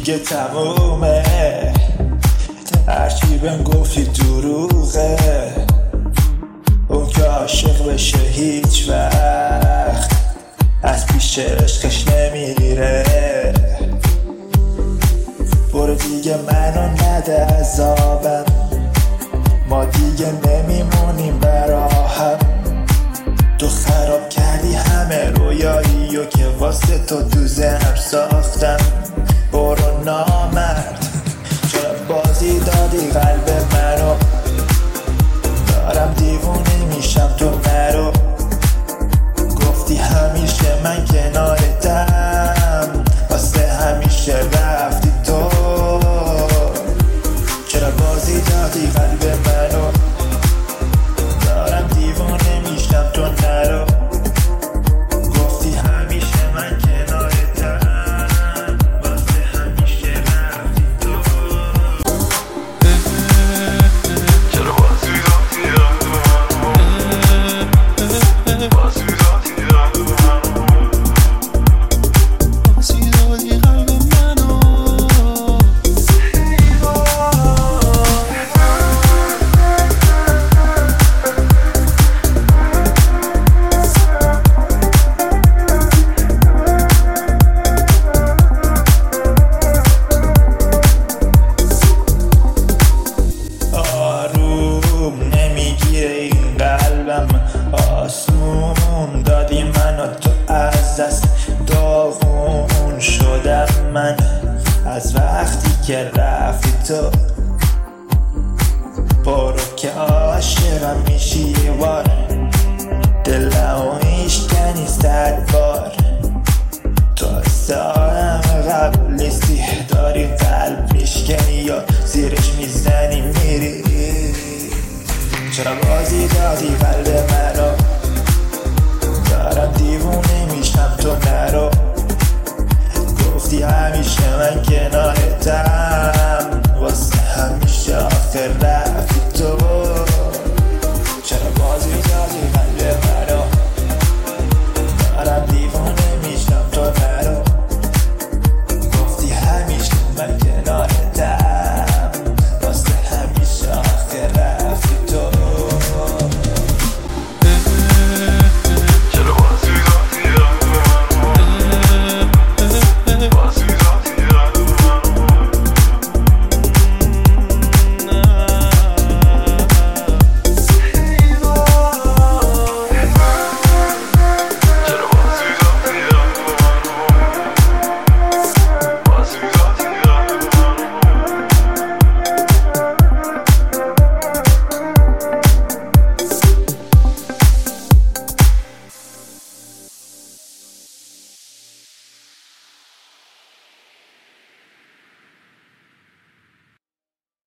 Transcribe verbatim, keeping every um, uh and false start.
دیگه تمومه، هرچی بهم گفتی دروغه. اون که عاشق بشه هیچ وقت از پیش عشقش نمیره. برو دیگه منو نده عذابم، ما دیگه نمیمونیم برا هم. تو خراب کردی همه رویایی و که واسه تو تو ذهنم ساختم. برو نامرد، چرا بازی دادی قلب منو؟ دارم دیوونه میشم تو نرو. گفتی همیشه من کنارتم، واسه همیشه رفتی تو. چرا بازی دادی قلب منو؟ دارم دیوونه میشم تو نرو. گفتی همیشه من کنارتم، واسه همیشه رفتی تو. چرا بازی دادی قلب منو؟ بازی دادی قلب منو. بازی دادی قلب منو. آروم نمیگیره این قلبم، آسمون دادی منو تو از دست. داغون شدم من از وقتی که رفتی تو. برو که عاشقم میشی یه بار، دلمو میشکنی صد بار. تو سالم قبل نیستی، داری قلب میشکنی یا زیرش میزنی میری. چرا بازی دادی قلب منو؟ دارم دیوونه میشم تو نرو. گفتی همیشه من کنارتم،